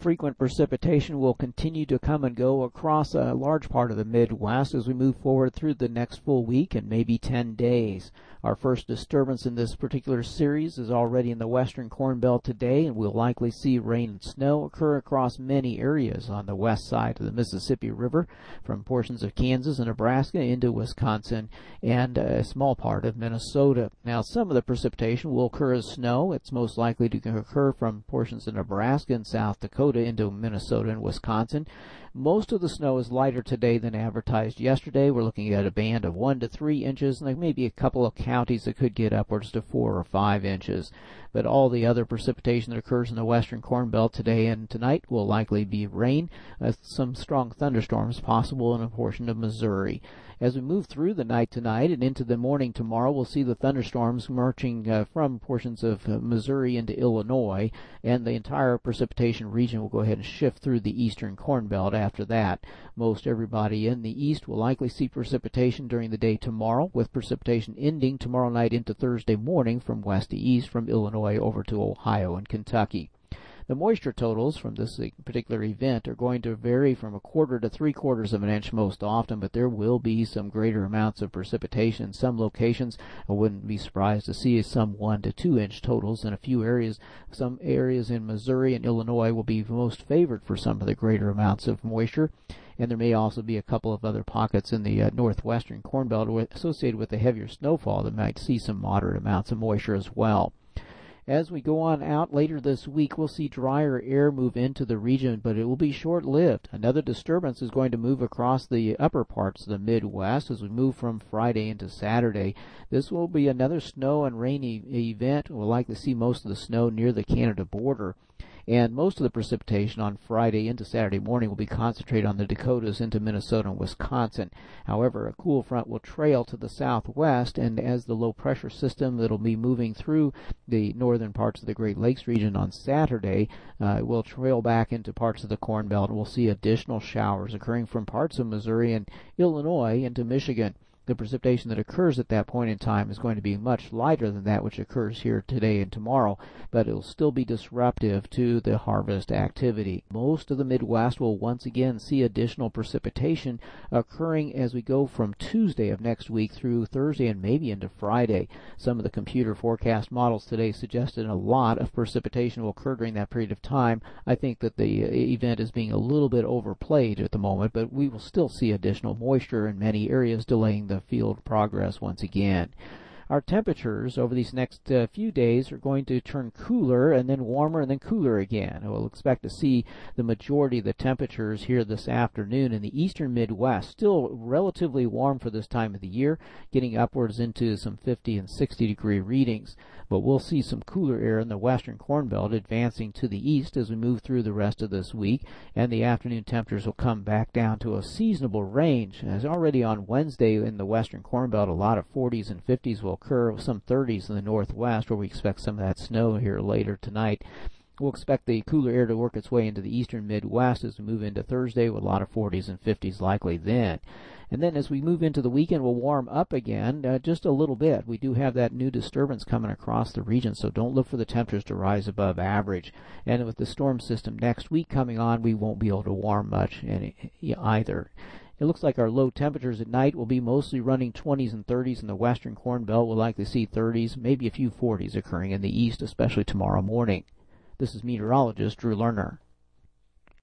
frequent precipitation will continue to come and go across a large part of the Midwest as we move forward through the next full week and maybe 10 days. Our first disturbance in this particular series is already in the western Corn Belt today, and we'll likely see rain and snow occur across many areas on the west side of the Mississippi River, from portions of Kansas and Nebraska into Wisconsin and a small part of Minnesota. Now, some of the precipitation will occur as snow. It's most likely to occur from portions of Nebraska and South Dakota into Minnesota and Wisconsin. Most of the snow is lighter today than advertised yesterday. We're looking at a band of 1 to 3 inches, and there may be a couple of counties that could get upwards to 4 or 5 inches. But all the other precipitation that occurs in the western Corn Belt today and tonight will likely be rain, some strong thunderstorms possible in a portion of Missouri. As we move through the night tonight and into the morning tomorrow, we'll see the thunderstorms marching from portions of Missouri into Illinois, and the entire precipitation region will go ahead and shift through the eastern Corn Belt after that. Most everybody in the east will likely see precipitation during the day tomorrow, with precipitation ending tomorrow night into Thursday morning from west to east from Illinois over to Ohio and Kentucky. The moisture totals from this particular event are going to vary from 1/4 to 3/4 of an inch most often, but there will be some greater amounts of precipitation in some locations. I wouldn't be surprised to see some 1 to 2 inch totals in a few areas. Some areas in Missouri and Illinois will be most favored for some of the greater amounts of moisture, and there may also be a couple of other pockets in the northwestern Corn Belt associated with the heavier snowfall that might see some moderate amounts of moisture as well. As we go on out later this week, we'll see drier air move into the region, but it will be short-lived. Another disturbance is going to move across the upper parts of the Midwest as we move from Friday into Saturday. This will be another snow and rainy event. We'll likely see most of the snow near the Canada border. And most of the precipitation on Friday into Saturday morning will be concentrated on the Dakotas into Minnesota and Wisconsin. However, a cool front will trail to the southwest, and as the low-pressure system that will be moving through the northern parts of the Great Lakes region on Saturday will trail back into parts of the Corn Belt, and we'll see additional showers occurring from parts of Missouri and Illinois into Michigan. The precipitation that occurs at that point in time is going to be much lighter than that which occurs here today and tomorrow, but it will still be disruptive to the harvest activity. Most of the Midwest will once again see additional precipitation occurring as we go from Tuesday of next week through Thursday and maybe into Friday. Some of the computer forecast models today suggested a lot of precipitation will occur during that period of time. I think that the event is being a little bit overplayed at the moment, but we will still see additional moisture in many areas, delaying the field progress once again. Our temperatures over these next few days are going to turn cooler and then warmer and then cooler again. We'll expect to see the majority of the temperatures here this afternoon in the eastern Midwest, still relatively warm for this time of the year, getting upwards into some 50 and 60 degree readings. But we'll see some cooler air in the western Corn Belt advancing to the east as we move through the rest of this week, and the afternoon temperatures will come back down to a seasonable range. As already on Wednesday in the western Corn Belt, a lot of 40s and 50s will occur, with some 30s in the northwest, where we expect some of that snow here later tonight. We'll expect the cooler air to work its way into the eastern Midwest as we move into Thursday, with a lot of 40s and 50s likely then. And then as we move into the weekend, we'll warm up again just a little bit. We do have that new disturbance coming across the region, so don't look for the temperatures to rise above average. And with the storm system next week coming on, we won't be able to warm much either. It looks like our low temperatures at night will be mostly running 20s and 30s in the western Corn Belt. We'll likely see 30s, maybe a few 40s occurring in the east, especially tomorrow morning. This is meteorologist Drew Lerner.